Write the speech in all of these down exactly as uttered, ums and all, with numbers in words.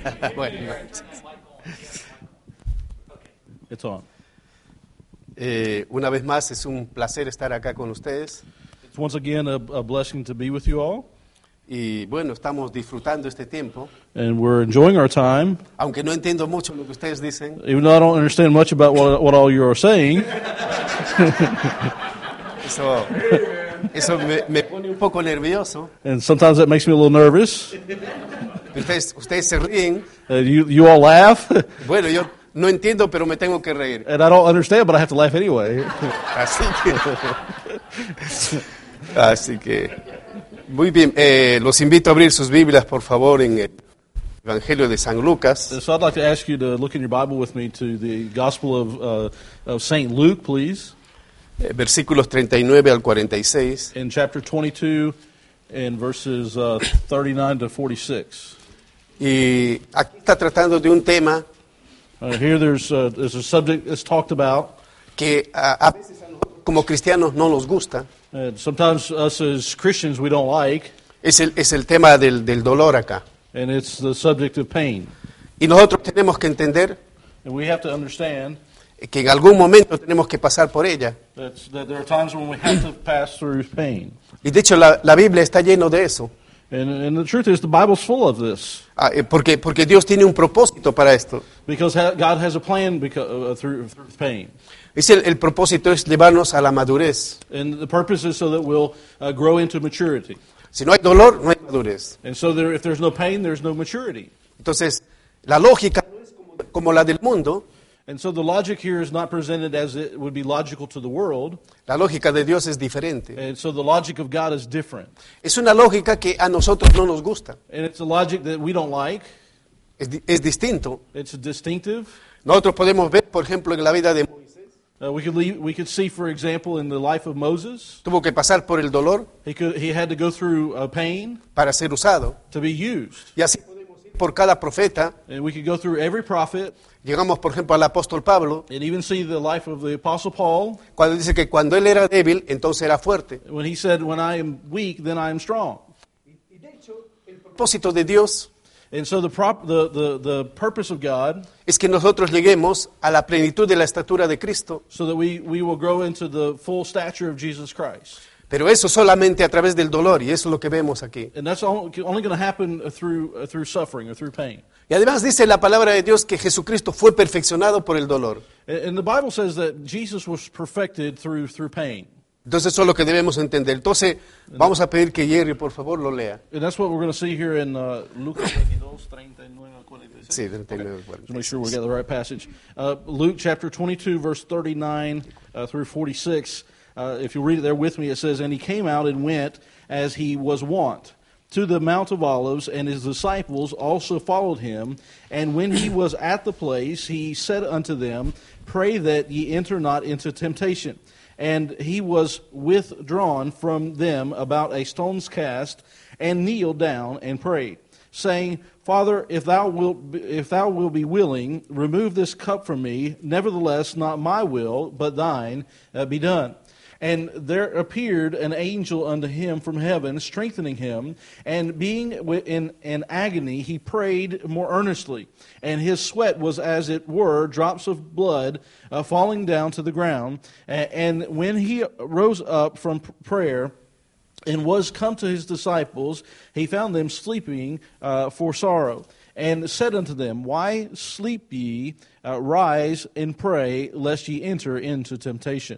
Bueno, It's on. eh, una vez más es un placer estar acá con ustedes. It's once again a, a blessing to be with you all, Y bueno, estamos disfrutando este tiempo. and we're enjoying our time. Aunque no entiendo mucho lo que ustedes dicen, Even though I don't understand much about what, what all you are saying, eso, eso me, me pone un poco nervioso. and sometimes that makes me a little nervous. Ustedes, ustedes se ríen. Uh, you, you all laugh, Bueno, yo no entiendo, pero me tengo que reír. and I don't understand, but I have to laugh anyway. Así que, así que, muy bien. Eh, los invito a abrir sus Biblias, por favor, en el Evangelio de San Lucas, So I'd like to ask you to look in your Bible with me to the Gospel of, uh, of Saint Luke, please, eh, versículos treinta y nueve al cuarenta y seis. in chapter twenty-two and verses uh, thirty-nine to forty-six. Y aquí está tratando de un tema Uh, here there's, uh, there's a subject that's talked about. que a, a veces a nosotros como cristianos no nos gusta. And sometimes us as Christians we don't like, Es el, es el tema del, del dolor acá. and it's the subject of pain. Y nosotros tenemos que entender And we have to understand que en algún momento tenemos que pasar por ella. that's, that there are times when we have to pass through pain. Y de hecho la, la Biblia está lleno de eso. And, and the truth is the Bible's full of this, Ah, eh, porque, porque Dios tiene un propósito para esto. because ha- God has a plan because, uh, through, through pain. Es el, el propósito es llevarnos a la madurez. And the purpose is so that we'll uh, grow into maturity. Si no hay dolor, no hay madurez. And so there, if there's no pain, there's no maturity. Entonces, la lógica no es como, como la del mundo. And so the logic here is not presented as it would be logical to the world. La lógica de Dios es diferente. And so the logic of God is different. Es una lógica que a nosotros no nos gusta. And it's a logic that we don't like. Es, di- es distinto. It's distinctive. Nosotros podemos ver, por ejemplo, en la vida de Moisés. Uh, we could leave, we could see, for example, in the life of Moses, Tuvo que pasar por el dolor he could he had to go through uh, pain para ser usado. to be used. Y así podemos ir por cada profeta. And we could go through every prophet Llegamos, por ejemplo, al apóstol Pablo, and even see the life of the Apostle Paul cuando dice que cuando él era débil, entonces era fuerte. when he said, "When I am weak, then I am strong." Y de hecho, el propósito de Dios And so the prop, the, the the purpose of God, es que nosotros lleguemos a la plenitud de la estatura de Cristo. so that we we will grow into the full stature of Jesus Christ. Pero eso solamente a través del dolor, y eso es lo que vemos aquí. And that's only going to happen through uh, through suffering or through pain. Y además dice la palabra de Dios que Jesucristo fue perfeccionado por el dolor. And and the Bible says that Jesus was perfected through through pain. Entonces eso es lo que debemos entender. Entonces vamos a pedir que Jerry, por favor, lo lea. And that's what we're going to see here in uh, Luke twenty-two, thirty-nueve al cuarenta y seis. Sí, treinta y nueve, Just cuarenta. make sure we get the right passage. Uh, Luke chapter twenty-two, verse thirty-nine uh, through forty-six. Uh, if you read it there with me, it says, "And he came out and went as he was wont to the Mount of Olives, and his disciples also followed him. And when he was at the place, he said unto them, Pray that ye enter not into temptation. And he was withdrawn from them about a stone's cast, and kneeled down and prayed, saying, Father, if thou wilt, be, if thou wilt be willing, remove this cup from me. Nevertheless, not my will, but thine uh, be done. And there appeared an angel unto him from heaven, strengthening him. And being wi- in an agony, he prayed more earnestly. And his sweat was as it were drops of blood uh, falling down to the ground. A- And when he rose up from p- prayer, and was come to his disciples, he found them sleeping uh, for sorrow, and said unto them, Why sleep ye? Uh, rise and pray, lest ye enter into temptation.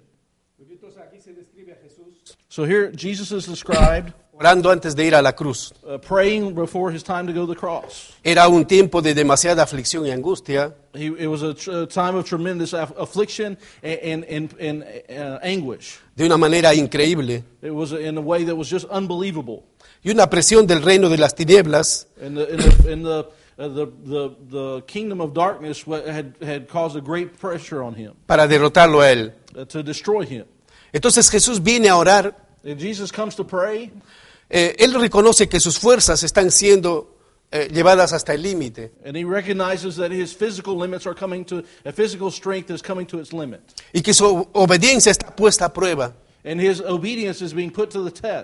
So here Jesus is described Orando antes de ir a la cruz. uh, praying before his time to go to the cross. Era un tiempo de demasiada aflicción y angustia, He, it was a, tr- a time of tremendous aff- affliction and, and, and, and uh, anguish. de una manera increíble, It was in a way that was just unbelievable. y una presión del reino de las tinieblas In the in the in the, uh, the the the kingdom of darkness wa- had had caused a great pressure on him para derrotarlo a él. uh, to destroy him. Entonces Jesús viene a orar. And Jesus comes to pray. Eh, él reconoce que sus fuerzas están siendo eh, llevadas hasta el límite. And he recognizes that his physical limits are coming to, a physical strength is coming to its limit. Y que su obediencia está puesta a prueba. And his obedience is being put to the test.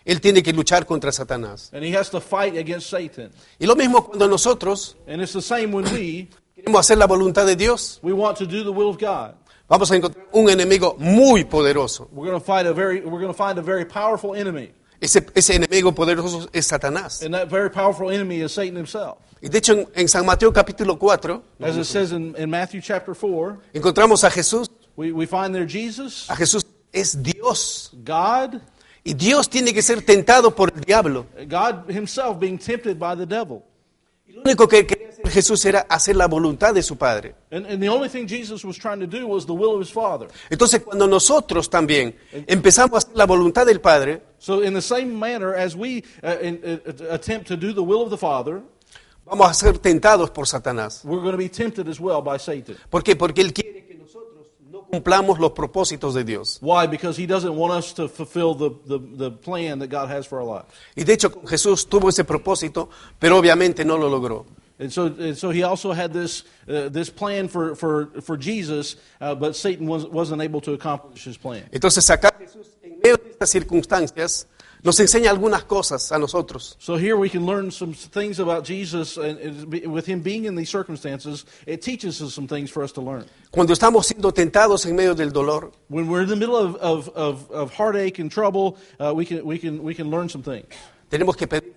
Él tiene que luchar contra Satanás. And he has to fight against Satan. Y lo mismo cuando nosotros And it's the same when we, queremos hacer la voluntad de Dios. we want to do the will of God. Vamos a encontrar un enemigo muy poderoso. We're going to fight a very, we're going to find a very powerful enemy. Ese, ese enemigo poderoso es Satanás. And that very powerful enemy is Satan himself. Y de hecho en, en San Mateo capítulo cuatro As it says in, in Matthew chapter four, encontramos a Jesús. we, we find there Jesus, A Jesús es Dios. God, Y Dios tiene que ser tentado por el diablo. God himself being tempted by the devil. Lo único que quería hacer Jesús era hacer la voluntad de su Padre. And, and the only thing Jesus was trying to do was the will of his Father. Entonces cuando nosotros también empezamos a hacer la voluntad del Padre, So in the same manner as we uh, in, uh, attempt to do the will of the Father, vamos a ser tentados por Satanás. we're going to be tempted as well by Satan. ¿Por qué? Porque Él quiere que nosotros no cumplamos los propósitos de Dios. Why? Because he doesn't want us to fulfill the, the, the plan that God has for our lives. Y de hecho con Jesús tuvo ese propósito, pero obviamente no lo logró. And so, and so he also had this uh, this plan for for for Jesus, uh, but Satan was, wasn't able to accomplish his plan. Entonces acá Jesús, en medio de estas circunstancias, nos enseña algunas cosas a nosotros. So here we can learn some things about Jesus, and, and with him being in these circumstances, it teaches us some things for us to learn. Cuando estamos siendo tentados en medio del dolor, When we're in the middle of of, of, of heartache and trouble, uh, we can we can we can learn some things. tenemos que pedir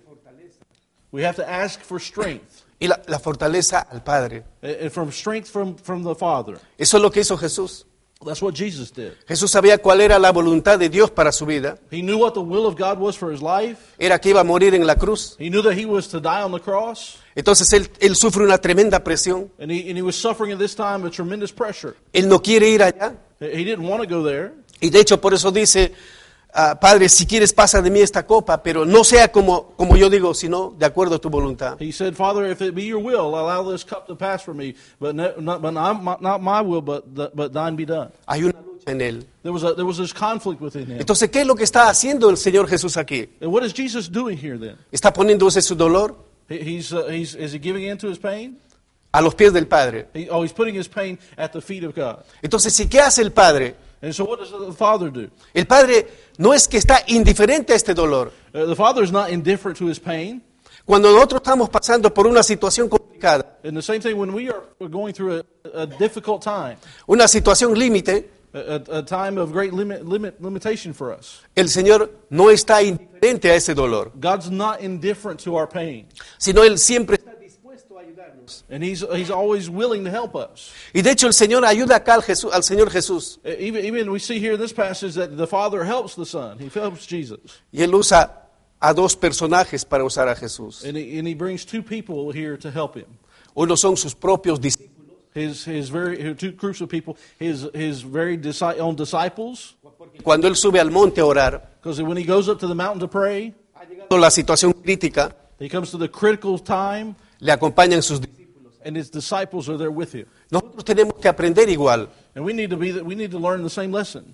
We have to ask for strength, y la, la fortaleza al Padre. uh, from strength from from the Father. Eso es lo que hizo Jesús. That's what Jesus did. Jesús sabía cuál era la voluntad de Dios para su vida. He knew what the will of God was for his life. Era que iba a morir en la cruz. He knew that he was to die on the cross. Entonces él, él sufre una tremenda presión. And he, and he was suffering at this time a tremendous pressure. Él no quiere ir allá. He didn't want to go there. Y de hecho por eso dice, ah, Padre, si quieres pasa de mí esta copa, pero no sea como, como yo digo, sino de acuerdo a tu voluntad. He said, Father, if it be your will, allow this cup to pass from me, but, no, not, but not, not my will, but, the, but thine be done. Hay una lucha en él. There was, a, there was this conflict within him. Entonces, ¿qué es lo que está haciendo el Señor Jesús aquí? And what is Jesus doing here then? ¿Está poniéndose su dolor He, he's, uh, he's, is he giving in to his pain? a los pies del Padre? He, oh, he's putting his pain at the feet of God. Entonces, ¿sí, ¿qué hace el Padre? And so what does the Father do? El Padre no es que está indiferente a este dolor. Uh, the Father is not indifferent to his pain. Cuando nosotros estamos pasando por una situación complicada, And the same thing when we are going through a, a difficult time, una situación límite, a, a, a time of great limit, limit, limitation for us. el Señor no está indiferente a ese dolor, God's not indifferent to our pain. sino Él siempre está dispuesto a ayudarnos. And he's, he's always willing to help us. Y de hecho el Señor ayuda acá al, Jesús, al Señor Jesús. Even, even we see here in this passage that the Father helps the Son. He helps Jesus. Y Él usa a dos personajes para usar a Jesús. And he, and he brings two people here to help him. Uno son sus propios discípulos. His, his very, two groups of people, his, his very disi- own disciples. Cuando Él sube al monte a orar, Because when he goes up to the mountain to pray, la situación crítica, he comes to the critical time, le acompañan sus discípulos. and his disciples are there with him. Nosotros tenemos que aprender igual. And we need to be, we need to learn the same lesson.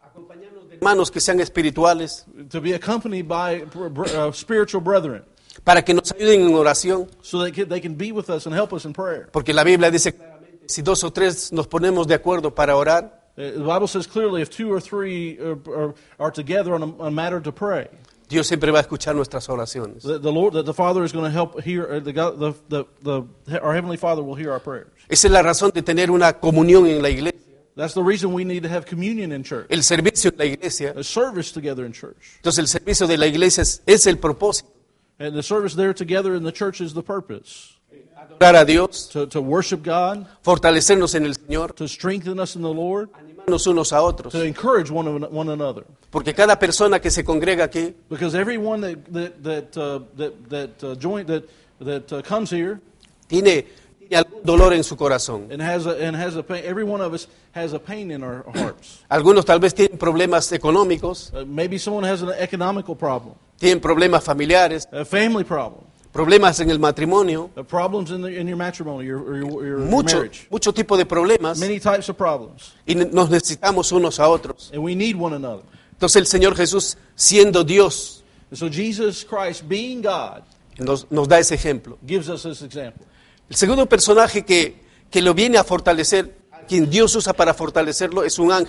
Hermanos que sean espirituales, To be accompanied by uh, spiritual brethren, para que nos ayuden en oración, so that they can be with us and help us in prayer. porque la Biblia dice claramente, si dos o tres nos ponemos de acuerdo para orar, Uh, The Bible says clearly, if two or three uh, are, are together on a, a matter to pray, Dios siempre va a escuchar nuestras oraciones. that the Lord, that the Father is going to help hear. Uh, the, God, the, the, the our Heavenly Father will hear our prayers. Esa es la razón de tener una comunión en la iglesia, That's the reason we need to have communion in church, el servicio en la iglesia. a service together in church, Entonces el servicio de la iglesia es, es el propósito, and the service there together in the church is the purpose adorar a Dios, to to worship God, fortalecernos en el Señor, to strengthen us in the Lord, animarnos unos a otros, to encourage one of, one another. porque cada persona que se congrega aquí Because everyone that that that uh, that, that uh, join that that uh, comes here tiene, tiene algún dolor en su corazón. and has a and has a pain. Every one of us has a pain in our hearts. Algunos tal vez tienen problemas económicos, Uh, maybe someone has an economical problem, tienen problemas familiares, a family problem, problemas en el matrimonio, uh, problems in the, in your matrimony, your or your, your mucho, marriage. mucho tipo de problemas, Many types of problems, y ne- nos necesitamos unos a otros. and we need one another. Entonces el Señor Jesús, siendo Dios, And so Jesus Christ, being God, nos, nos da ese ejemplo. gives us this example. El segundo personaje que, que lo viene a fortalecer, a quien Dios usa para fortalecerlo, es un ángel.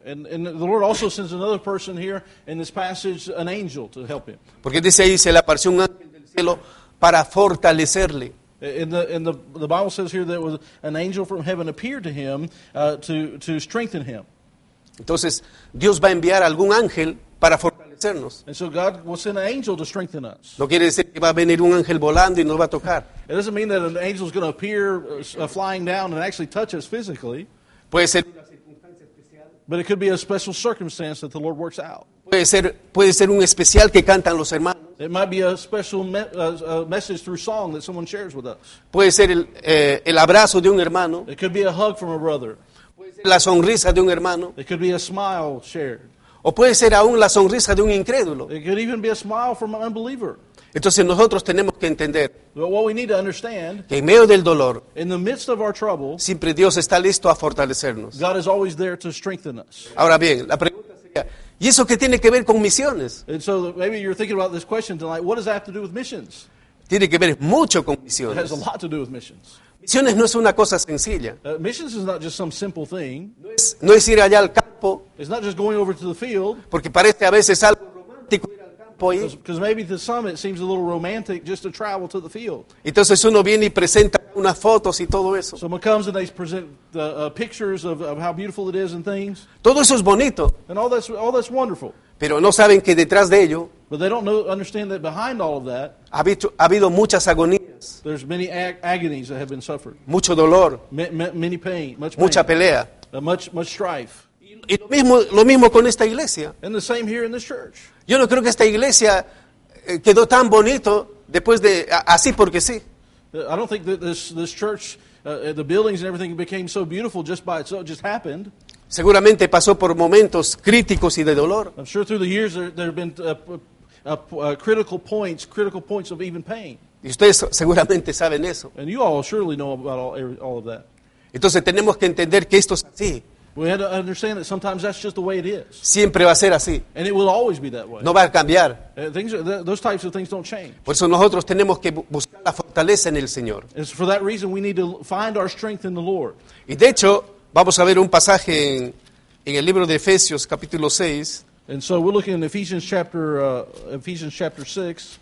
And, and the Lord also sends another person here in this passage, an angel, to help him. Porque dice ahí, se le apareció un ángel del cielo para fortalecerle. In the in the the Bible says here that was an angel from heaven appeared to him uh, to to strengthen him. Entonces, Dios va a enviar algún ángel para fortalecernos. And so God will send an angel to strengthen us. No quiere decir que va a venir un ángel volando y nos va a tocar. It doesn't mean that an angel is going to appear uh, flying down and actually touch us physically. Puede ser una circunstancia especial. But it could be a special circumstance that the Lord works out. Puede ser, puede ser un especial que cantan los hermanos. It might be a special me- uh, uh, message through song that someone shares with us. Puede ser el, eh, el abrazo de un hermano. It could be a hug from a brother. Puede ser la sonrisa de un hermano. It could be a smile shared. O puede ser aún la sonrisa de un incrédulo. It could even be a smile from an unbeliever. Entonces nosotros tenemos que entender But what we need to understand, que en medio del dolor, in the midst of our trouble, siempre Dios está listo a fortalecernos. God is always there to strengthen us. Ahora bien, la pregunta sería, ¿y eso qué tiene que ver con misiones? And so maybe you're thinking about this question tonight, what does that have to do with missions? Tiene que ver mucho con It misiones. has a lot to do with missions. Misiones no es una cosa sencilla. Uh, missions is not just some simple thing. No es, no es ir allá al campo, It's not just going over to the field, porque parece a veces algo romántico ir al campo ahí. because maybe to some it seems a little romantic just to travel to the field. Entonces uno viene y presenta unas fotos y todo eso. Someone comes and they present the uh, pictures of, of how beautiful it is and things, Todo eso es bonito, and all that's all that's wonderful. pero no saben que detrás de ello But they don't know, understand that behind all of that, ha habido, ha habido muchas agonías, there's many ag- agonies that have been suffered, mucho dolor, ma- ma- many pain, much pain, mucha pelea. uh, much much strife. Y lo mismo, lo mismo con esta iglesia. And the same here in this church. Yo no creo que esta iglesia eh, quedó tan bonito después de a- así porque sí. Uh, I don't think that this this church, uh, the buildings and everything became so beautiful just by itself, just happened. Seguramente pasó por momentos críticos y de dolor. I'm sure through the years there, there have been uh, uh, uh, critical points, critical points of even pain. Y ustedes seguramente saben eso. And you all surely know about all, every- all of that. Entonces tenemos que entender que esto es así. We had to understand that sometimes that's just the way it is. Siempre va a ser así. And it will always be that way. No va a cambiar. Uh, things are, th- those types of things don't change. Por eso nosotros tenemos que bu- buscar la fortaleza en el Señor. It's for that reason we need to find our strength in the Lord. Y de hecho, vamos a ver un pasaje en, en el libro de Efesios, capítulo seis, And so we're looking in Ephesians chapter uh, Ephesians chapter six.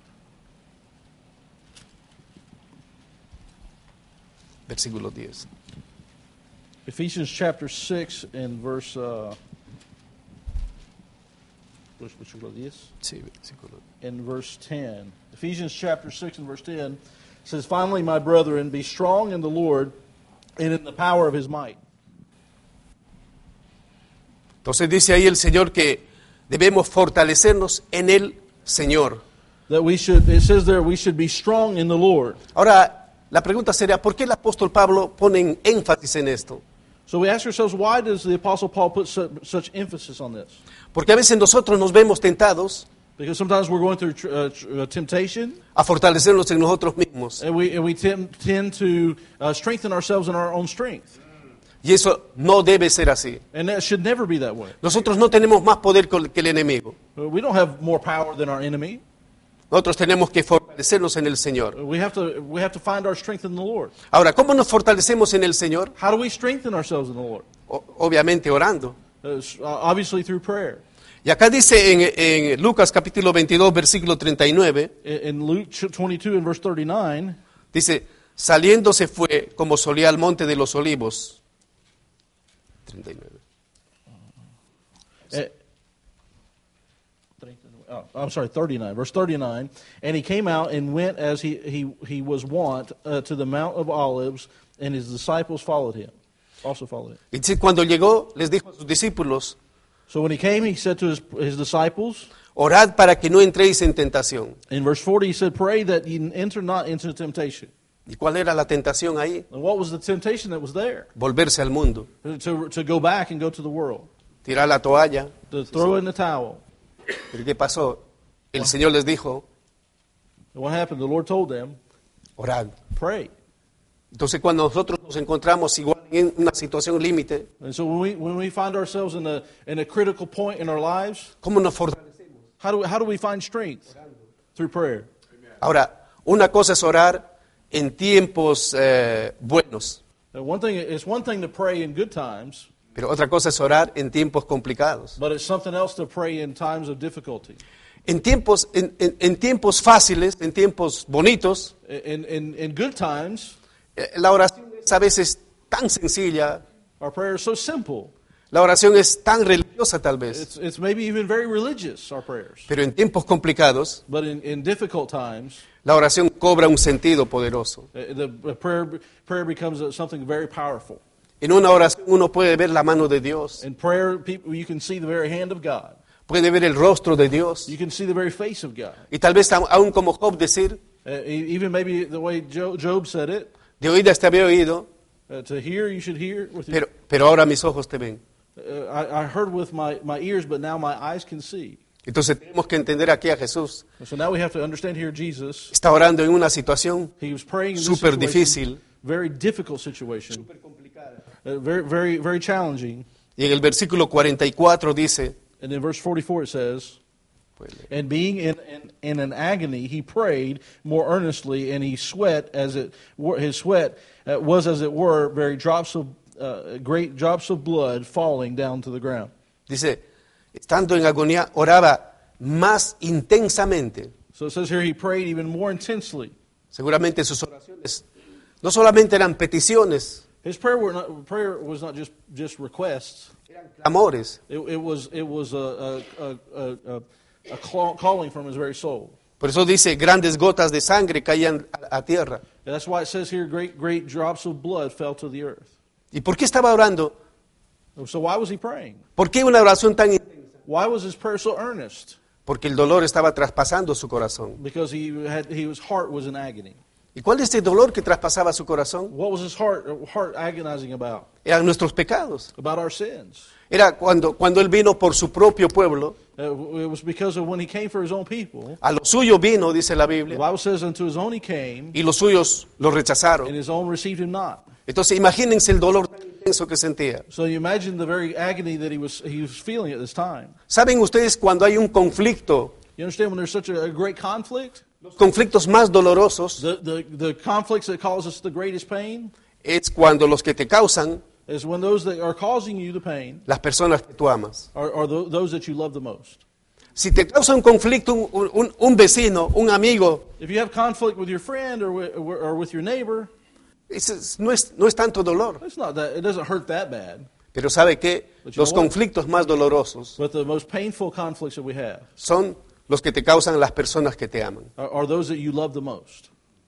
versículo diez. Ephesians chapter six and verse uh, which- which was this? Sí, versículo. In verse ten. Ephesians chapter six and verse ten says, "Finally, my brethren, be strong in the Lord and in the power of his might." Entonces dice ahí el Señor que debemos fortalecernos en el Señor. That we should, it says there, we should be strong in the Lord. Ahora, la pregunta sería, ¿por qué el apóstol Pablo pone énfasis en esto? So we ask ourselves, why does the Apostle Paul put su- such emphasis on this? Porque a veces nosotros nos vemos tentados Because sometimes we're going through tr- uh, tr- uh, temptation, a fortalecernos en nosotros mismos. and we, and we tem- tend to uh, strengthen ourselves in our own strength. Y eso no debe ser así. And that should never be that way. Nosotros no tenemos más poder que el enemigo. Uh, We don't have more power than our enemy. Nosotros tenemos que fortalecernos en el Señor. Uh, We have to, we have to find our strength in the Lord. Ahora, ¿cómo nos fortalecemos en el Señor? How do we strengthen ourselves in the Lord? O- obviamente orando. Uh, s- uh, obviously through prayer. Y acá dice en, en Lucas capítulo veintidós, versículo treinta y nueve, In in Luke twenty-two and verse thirty-nine, dice, saliendo se fue como solía al monte de los olivos. treinta y nueve. eh, oh, I'm sorry, thirty-nine, verse thirty-nine, and he came out and went as he, he, he was wont uh, to the Mount of Olives, and his disciples followed him, also followed him. Y dice, cuando llegó, les dijo a sus discípulos, So when he came, he said to his, his disciples, orad para que no entréis en tentación. in verse forty, he said, pray that ye enter not into temptation. ¿Y cuál era la tentación ahí? And what was the temptation that was there? Volverse al mundo, To, to go back and go to the world, tirar la toalla. to throw in the towel. ¿Pero qué pasó? El Señor les dijo, And what happened? The Lord told them, orad. pray. Entonces cuando nosotros nos encontramos igual en una situación límite, And so when we, when we find ourselves in a, in a critical point in our lives, ¿cómo nos fortalecemos? how do we, how do we find strength? Through prayer. Ahora, una cosa es orar en tiempos eh, buenos, Now, one thing, it's one thing to pray in good times, Pero otra cosa es orar en tiempos complicados. But it's something else to pray in times of difficulty. En tiempos, en, en- en tiempos fáciles, en tiempos bonitos, In, in, in good times, eh, la oración es a veces tan sencilla, our prayer is so simple. la oración es tan religiosa tal vez. It's, it's maybe even very religious, our prayers. Pero en tiempos complicados, But in, in difficult times, la oración cobra un sentido poderoso. uh, the the prayer, prayer becomes uh, something very powerful. En una oración uno puede ver la mano de Dios, In prayer, people, you can see the very hand of God. puede ver el rostro de Dios. You can see the very face of God. Y tal vez a- aún como Job decir, Uh, e- even maybe the way Job, Job said it, de oídas te había oído, uh, to hear, you should hear. With your, pero, pero ahora mis ojos te ven. uh, I, I heard with my, my ears, but now my eyes can see. Entonces tenemos que entender aquí a Jesús. So now we have to understand here Jesus. Está orando en una situación He was praying in this súper situation, difícil. very difficult situation, uh, very, very, very challenging. Y en el versículo cuarenta y cuatro dice, And in verse forty-four it says, and being in, in, in an agony, he prayed more earnestly, and he sweat as it were, his sweat uh, was as it were very drops of uh, great drops of blood falling down to the ground. dice, estando en agonía, oraba más intensamente. So it says here he prayed even more intensely. Seguramente sus oraciones no solamente eran peticiones, His prayer were not, prayer was not just, just requests. clamores. It, it was it was a a, a, a, a call, calling from his very soul. Por eso dice, grandes gotas de sangre caían a, a tierra. And that's why it says here, great great drops of blood fell to the earth. ¿Y por qué estaba orando? So why was he praying? ¿Por qué una oración tan intensa? Why was his prayer so earnest? Porque el dolor estaba traspasando su corazón. Because he had he, his heart was in agony. ¿Y cuál es el dolor que traspasaba su corazón? What was his heart heart agonizing about? Eran nuestros pecados. About our sins. Era cuando, cuando Él vino por su propio pueblo. Uh, it was because of when he came for his own people. A los suyos vino, dice la The Biblia, Bible says, unto his own he came, y los suyos lo and rechazaron. his own received him not. Entonces imagínense el dolor tan intenso que sentía. So you imagine the very agony that he was he was feeling at this time. ¿Saben ustedes cuando hay un conflicto? You understand when there's such a, a great conflict? Los conflictos más dolorosos The, the, the conflicts that cause us the greatest pain es cuando los que te causan, is when those that are causing you the pain las personas que tú amas. are, are tho- those that you love the most. Si te causa un conflicto un, un- un vecino, un amigo, If you have conflict with your friend or with, or with your neighbor, ese es- no, es, no es tanto dolor. it's not that, it doesn't hurt that bad. Pero ¿sabe qué? But you Los know what? conflictos más dolorosos But the most painful conflicts that we have son los que te causan las personas que te aman. are, are those that you love the most.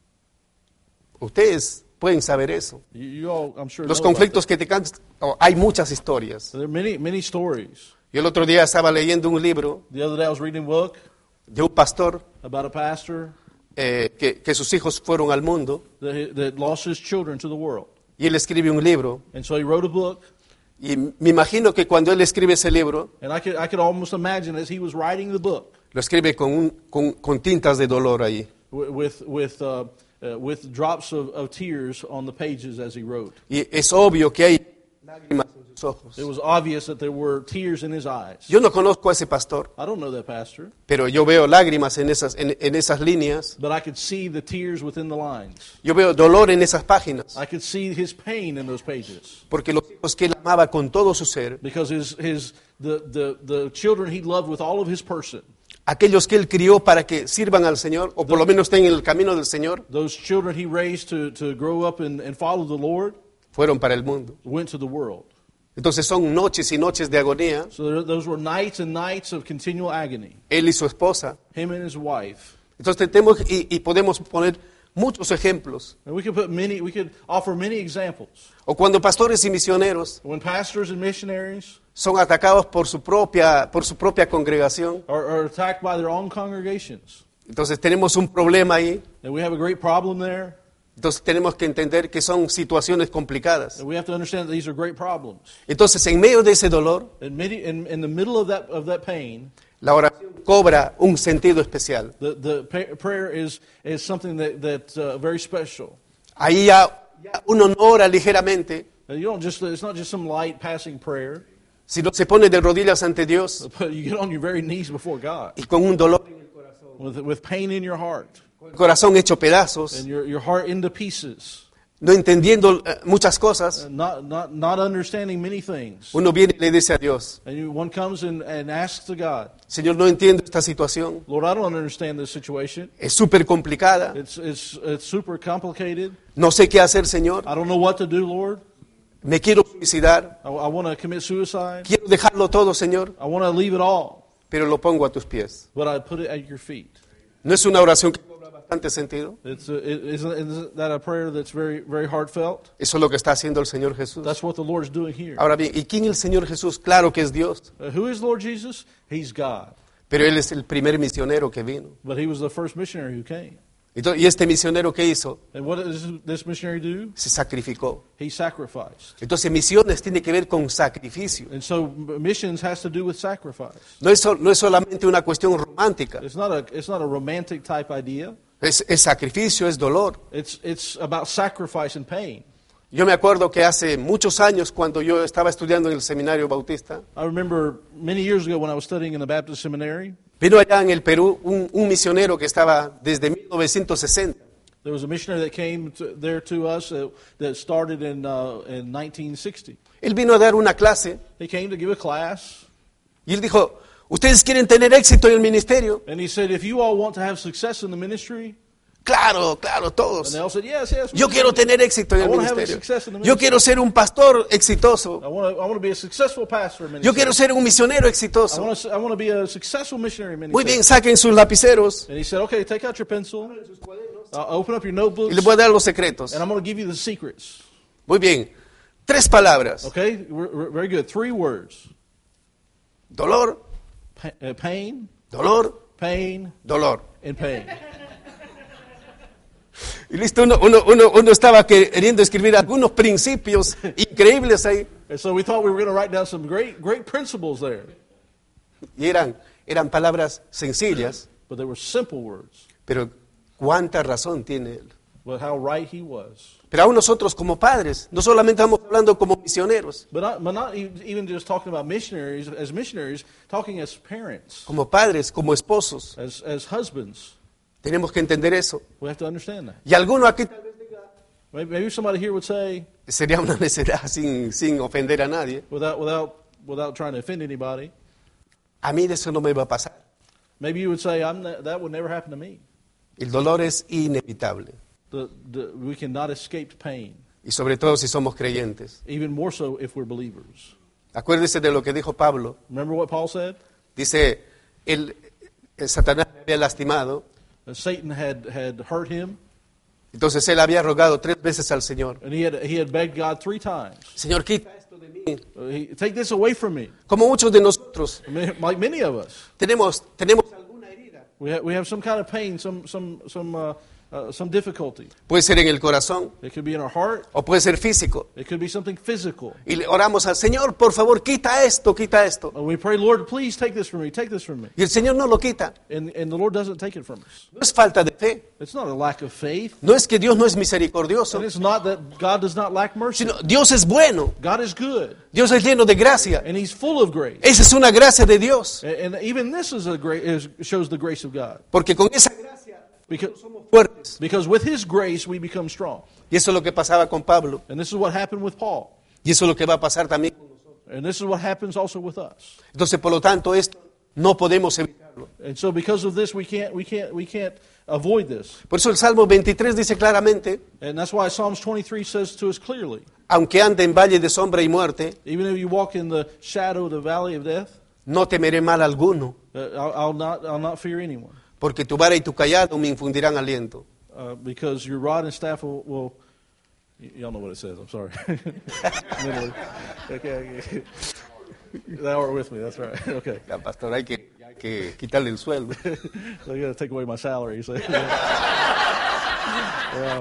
Ustedes pueden saber eso. You, you all, I'm sure, Los know about conflictos que te causan, oh, hay muchas historias. that. There are many, many stories. Yo el otro día estaba leyendo un libro The other day I was reading a book de un pastor about a pastor eh, que, que sus hijos fueron al mundo that, that lost his children to the world. y él escribe un libro. And so he wrote a book, Y me imagino que cuando él escribe ese libro, and I could, I could almost imagine as he was writing the book, lo escribe con, un- con, con tintas de dolor ahí. with with with, uh, uh, with drops of, of tears on the pages as he wrote. Y es obvio que hay lágrimas en sus ojos. It was obvious that there were tears in his eyes. Yo no conozco a ese pastor, I don't know that pastor, pero yo veo lágrimas en esas, en, en esas líneas. but I could see the tears within the lines. Yo veo dolor en esas páginas. I could see his pain in those pages Porque los hijos que él amaba con todo su ser, because his his the the the children he loved with all of his person. aquellos que él crió para que sirvan al Señor, o por lo menos estén en el camino del Señor, Those children he raised to, to grow up and, and follow the Lord fueron para el mundo. went to the world. Entonces son noches y noches de agonía. So there, those were nights and nights of continual agony. Él y su esposa. Him and his wife. Entonces tenemos y, y podemos poner muchos ejemplos. And we could put many. We could offer many examples. O cuando pastores y misioneros When pastors and missionaries son atacados por su propia, por su propia congregación. are, are attacked by their own congregations, Entonces tenemos un problema ahí. and we have a great problem there. Entonces tenemos que entender que son situaciones complicadas. And we have to understand that these are great problems. Entonces en medio de ese dolor, And many, in, in the middle of that of that pain, la oración cobra un sentido especial. the the pa- prayer is is something that that uh, very special. Ahí ya, ya uno no ora ligeramente, Now, you don't just it's not just some light passing prayer, sino se pone de rodillas ante Dios but you get on your very knees before God y con un dolor, with with pain in your heart con el corazón hecho pedazos, and your your heart into pieces. no entendiendo eh, muchas cosas, not, not, not understanding many things. uno viene y le dice a Dios, And you- one comes and, and asks to God, Señor, no entiendo esta situación, Lord, I don't understand this situation. es súper complicada, It's, it's, it's super complicated. no sé qué hacer, Señor, I don't know what to do, Lord. me quiero suicidar, I, I want to commit suicide. quiero dejarlo todo, Señor, I want to leave it all. pero lo pongo a tus pies. But I put it at your feet. ¿No es una oración que cobra bastante sentido? It's a, it, isn't, isn't that a prayer that's very, very heartfelt? Eso es lo que está haciendo el Señor Jesús. That's what the Lord's doing here. Ahora bien, ¿y quién es el Señor Jesús? Claro que es Dios, Uh, who is Lord Jesus? He's God. pero Él es el primer misionero que vino. But he was the first missionary who came. Entonces, ¿y este misionero qué hizo? And what does this missionary do? Se sacrificó. He sacrificed. Entonces, misiones tiene que ver con sacrificio. And so m- missions has to do with sacrifice. No es, sol- no es solamente una cuestión romántica. It's not a, it's not a romantic type idea. Es, es sacrificio, es dolor. It's, it's about sacrifice and pain. Yo me acuerdo que hace muchos años, cuando yo estaba estudiando en el seminario bautista, I remember many years ago when I was studying in the Baptist seminary, vino allá en el Perú un, un misionero que estaba desde mil novecientos sesenta. there was a missionary that came to, there to us uh, that started in, uh, in nineteen sixty. Él vino a dar una clase He came to give a class, y él dijo, ¿ustedes quieren tener éxito en el ministerio? and he said, if you all want to have success in the ministry, Claro, claro, and todos. they all said, yes, yes. we Yo do." quiero tener éxito en I el wanna have a ministerio. success in the Yo ministry. quiero ser un pastor exitoso. I want to I want to be a successful pastor in Yo ministry. quiero ser un misionero I exitoso. want to I want to be a successful missionary in Muy ministry. bien, saquen sus lapiceros And he said, okay, take out your pencil, uh, open up your y notebooks, les voy a dar los secretos. and I'm going to give you the secrets. Muy bien. Tres palabras. Okay, we're, we're- very good. Three words: Dolor, pa- uh, pain, dolor, pain, dolor. and pain. Y listo, uno, uno, uno, uno estaba queriendo escribir algunos principios increíbles ahí. And so we thought we were going to write down some great, great principles there, Y eran, eran palabras sencillas, but they were simple words. pero cuánta razón tiene él. But how right he was. Pero aún nosotros como padres, no solamente estamos hablando como misioneros, But not, but not e- even just talking about missionaries as missionaries, talking as parents, como padres, como esposos. as as husbands. Tenemos que entender eso. We have to understand that. Y alguno aquí tal vez Maybe, maybe somebody here would say, sería una necedad sin, sin ofender a nadie. without without without trying to offend anybody, A mí de eso no me va a pasar. maybe you would say, I'm not, that would never happen to me. El dolor es inevitable. The, the, we cannot escape pain, Y sobre todo si somos creyentes. even more so if we're believers. Acuérdese de lo que dijo Pablo. Remember what Paul said? Dice, el, el Satanás le había lastimado. That Satan had, had hurt him, Entonces él había rogado tres veces al Señor. and he had, he had begged God three times, Señor, quita esto de mí. uh, he, take this away from me. Como muchos de nosotros I mean, like many of us, tenemos, tenemos alguna herida. we have, we have some kind of pain, some, some, some, uh, uh, some difficulty. Puede ser en el corazón It could be in our heart. o puede ser físico. It could be something physical. Y le oramos al Señor, por favor, quita esto, quita esto. And we pray, Lord, please take this from me, take this from me. Y el Señor no lo quita. And, and the Lord doesn't take it from us. No es falta de fe. It's not a lack of faith. No es que Dios no es misericordioso, And it's not that God does not lack mercy. sino Dios es bueno. God is good, Dios es lleno de gracia. and He's full of grace. Esa es una gracia de Dios. And, and even this is a great, is, shows the grace of God. Porque con esa gracia Because, somos fuertes. because with His grace we become strong. Y eso es lo que pasaba con Pablo. And this is what happened with Paul. Y eso es lo que va a pasar también con nosotros. And this is what happens also with us. Entonces, por lo tanto, esto no podemos evitarlo. And so because of this, we can't, we can't, we can't avoid this. Por eso el Salmo veintitrés dice claramente, And that's why Psalms twenty-three says to us clearly, aunque ande en valle de sombra y muerte, even if you walk in the shadow of the valley of death, no temeré mal alguno, uh, I'll, I'll not, I'll not fear anyone. porque tu vara y tu callado me infundirán aliento. Uh, because your rod and staff will, will y- y'all know what it says, I'm sorry. Literally. Okay, okay. Thou art with me, that's right. Okay. Ya, pastor, hay que, hay que quitarle el sueldo. So you got to take away my salary. So. Yeah.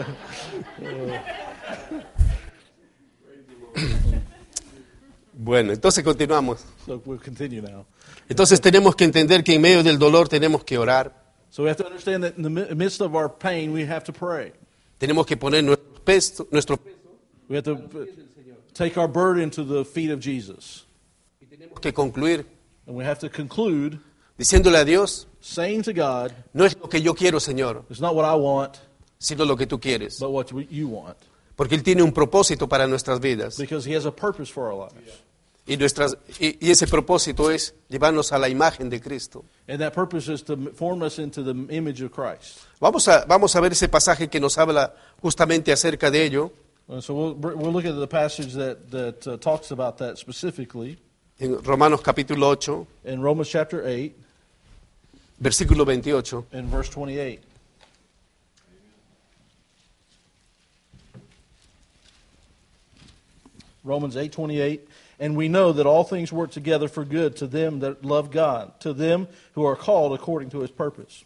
Bueno, entonces continuamos. So we'll continue now. Entonces tenemos que entender que en medio del dolor tenemos que orar. So we have to understand that in the mi- midst of our pain, we have to pray. Tenemos que poner nuestro peso, nuestro peso We have to uh, take our burden to the feet of Jesus. y tenemos que concluir And we have to conclude diciéndole a Dios, saying to God, no es lo que yo quiero, Señor, it's not what I want, sino lo que tú quieres. but what you want. Porque Él tiene un propósito para nuestras vidas. Because He has a purpose for our lives. Y, nuestras, y, y ese propósito es llevarnos a la imagen de Cristo. And that purpose is to form us into the image of Christ. Vamos a, vamos a ver ese pasaje que nos habla justamente acerca de ello. And so we'll, we'll look at the passage that, that uh, talks about that specifically En Romanos capítulo ocho, in Romans chapter eight versículo veintiocho. and verse twenty-eight. Romans eight twenty-eight, and we know that all things work together for good to them that love God, to them who are called according to His purpose.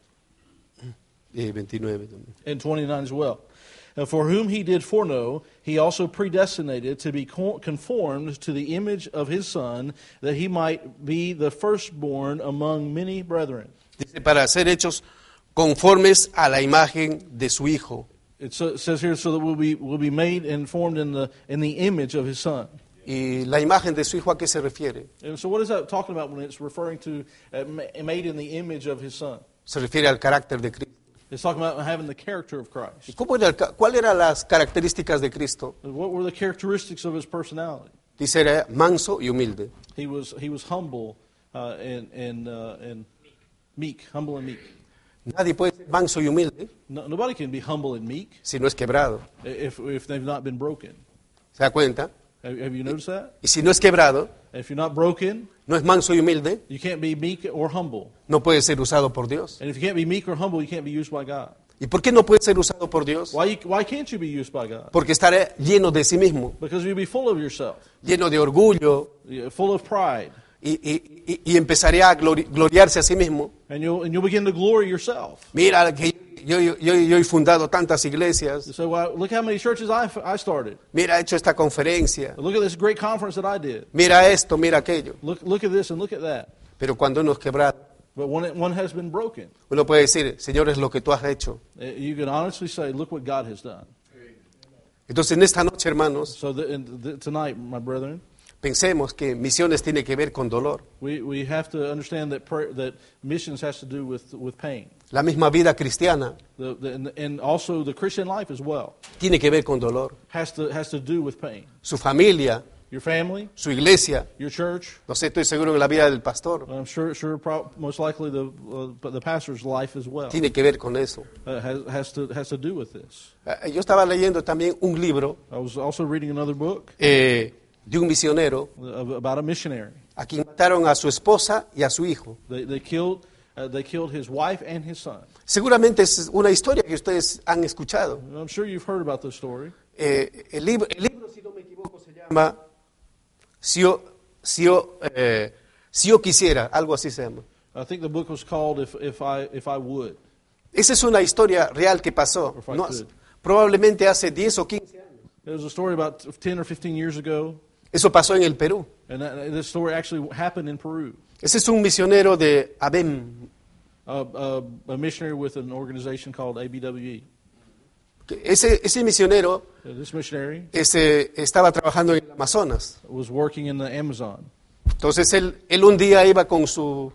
Y veintinueve también. And twenty-nine as well. And for whom He did foreknow, He also predestinated to be co- conformed to the image of His Son, that He might be the firstborn among many brethren. Dice, para ser hechos conformes a la imagen de su Hijo. It so- it says here, so that we'll be, we'll be made and formed in the, in the image of His Son. ¿Y la imagen de su Hijo a qué se refiere? And so what is that talking about when it's referring to uh, ma- made in the image of His Son? Se refiere al carácter de Cristo. It's talking about having the character of ¿Y Christ. cómo era el ca- ¿Cuáles eran las características de Cristo? What were the characteristics of His personality? Dice, era manso y humilde. He was, he was humble uh, and, and, uh, and meek, humble and meek. Nadie puede ser manso y humilde No, nobody can be humble and meek si no es quebrado. if, if they've not been broken. ¿Se da cuenta? Have, have you noticed that? Y si no es quebrado, If you're not broken, no es manso y humilde, you can't be meek or humble. no puede ser usado por Dios. And if you can't be meek or humble, you can't be used by God. ¿Y por qué no puede ser usado por Dios? Why, you, why can't you be used by God? Porque estará lleno de sí mismo, Because you'll be full of yourself, lleno de orgullo, you're full of pride, y, y, y- y empezaría a glori- gloriarse a sí mismo. and you'll, and you'll begin to glory yourself. Mira, que yo, yo, yo, yo he fundado tantas iglesias. You say, well, look how many churches I, I started. Mira, he hecho esta conferencia. Look at this great conference that I did. Mira esto, mira aquello. Look, look at this and look at that. Pero cuando uno es quebrado, But when it, one has been broken, uno puede decir, Señor, es lo que tú has hecho. uh, you can honestly say, look what God has done. Entonces, en esta noche, hermanos, So the, in the, tonight, my brethren, pensemos que misiones tiene que ver con dolor. we, we have to understand that prayer, that missions has to do with, with pain. La misma vida cristiana The, the, and, and also the Christian life as well tiene que ver con dolor. has to, has to do with pain. Su familia, Your family, su iglesia, your church, no sé, estoy seguro en la vida del pastor, I'm sure, sure pro- most likely the, uh, the pastor's life as well tiene que ver con eso. uh, has, has, to, has to do with this. Eh, Yo estaba leyendo también un libro I was also reading another book eh, de un misionero of- about a missionary. a quien mataron a su esposa y a su hijo. They, they, killed, uh, they killed his wife and his son. Seguramente es una historia que ustedes han escuchado. I'm sure you've heard about this story. Eh, el, libro, el libro, si no me equivoco, se llama Si yo, si yo, eh, si yo quisiera, algo así se llama. I think the book was called If, If, I, If I Would. Esa es una historia real que pasó. If I No, could. probablemente hace diez o quince años. It was a story about ten or fifteen years ago, Eso pasó en el Perú. and that, and this story actually happened in Peru. Ese es un misionero de Abem. Uh, uh, a missionary with an organization called A B W E. Que Ese, ese misionero Uh, This missionary ese, estaba trabajando en el Amazonas. was working in the Amazon. Entonces él, él un día iba con su...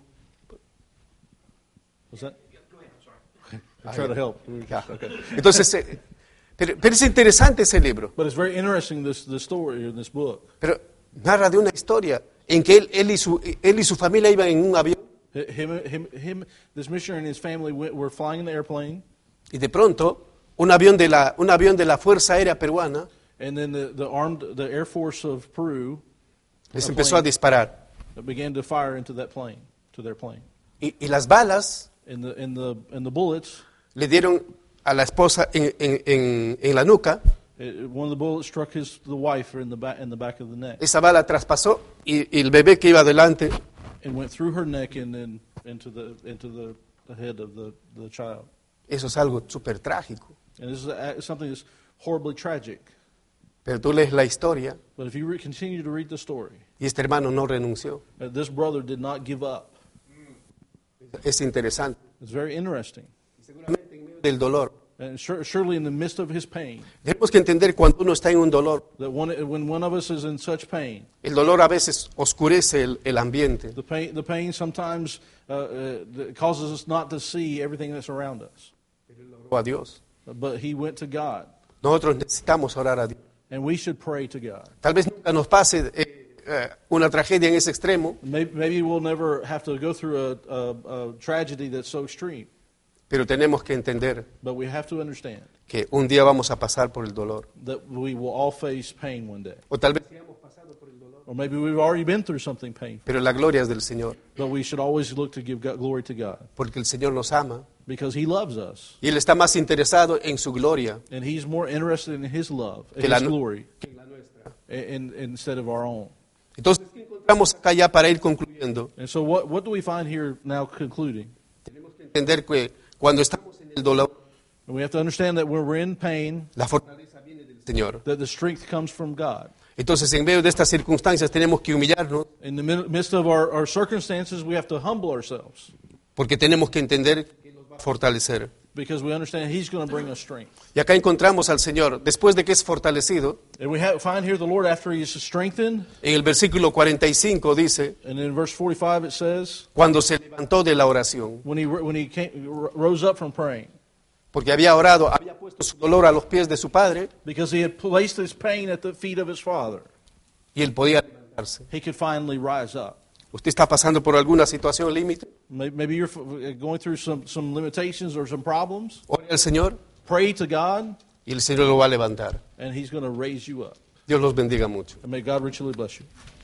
Was that? I try to help. Ya. Okay. Entonces, eh, pero, pero es interesante ese libro. But it's very interesting, this, this story in this book. Pero narra de una historia en que él, él, y, su, él y su familia iban en un avión Him, him, him, this missionary and his family went, were flying in the airplane, y de pronto un avión de la, un avión de la Fuerza Aérea Peruana and then the, the armed, the Air Force of Peru les A empezó a plane. disparar. began to fire into that plane, to their plane. Y, y las balas And the, and the, and the bullets, le dieron a la esposa en, en, en, en la nuca. it, one of the bullets struck his, the wife in the back, in the back of the neck. Esa bala traspasó y, y el bebé que iba adelante And went through her neck and then into the, into the, the head of the, the child. Eso es algo súper trágico. And this is a, something that's horribly tragic. Pero tú lees la historia But if you re- continue to read the story, y este hermano no renunció. uh, this brother did not give up. Es interesante. It's very interesting. Seguramente en medio del dolor. And sure, surely in the midst of his pain, Tenemos que entender cuando uno está en un dolor, that one, when one of us is in such pain, el dolor a veces oscurece el, el ambiente. the pain, the pain sometimes uh, uh, that causes us not to see everything that's around us. O a Dios. but he went to God. Nosotros necesitamos orar a Dios. And we should pray to God. Tal vez nunca nos pase eh, eh, una tragedia en ese extremo, Maybe, maybe we'll never have to go through a, a, a tragedy that's so extreme. pero tenemos que entender But we have to understand que un día vamos a pasar por el dolor. that we will all face pain one day. O tal vez, Or maybe we've already been through something painful. pero la gloria es del Señor, But we should always look to give God, glory to God. porque el Señor nos ama Because he loves us. y Él está más interesado en su gloria And he's more interested in his love, in que la his nu- glory, que en la nuestra. in, in, instead of our own. Entonces, ¿qué encontramos acá ya para ir concluyendo? And so what, what do we find here now concluding? Tenemos que entender que cuando estamos en el dolor, And we have to understand that when we're in pain, la fortaleza viene del Señor. that the strength comes from God. Entonces, en medio de estas circunstancias tenemos que humillarnos In the mid- midst of our, our circumstances, we have to humble ourselves porque tenemos que entender que nos va a fortalecer. because we understand he's going to bring us strength. Y acá encontramos al Señor, después de que es fortalecido, And we have, find here the Lord after he is strengthened, en el versículo cuarenta y cinco dice, and in verse forty-five it says, cuando se levantó de la oración, when he, when he came, rose up from praying, porque había orado, había puesto su dolor a los pies de su padre because he had placed his pain at the feet of his Father, y él podía levantarse. he could finally rise up. ¿Usted está pasando por alguna situación límite? May- Maybe you're f- going through some, some limitations or some problems. Ore al Señor Pray to God, y el Señor lo va a levantar. and he's going to raise you up. Dios los bendiga mucho. And may God richly bless you.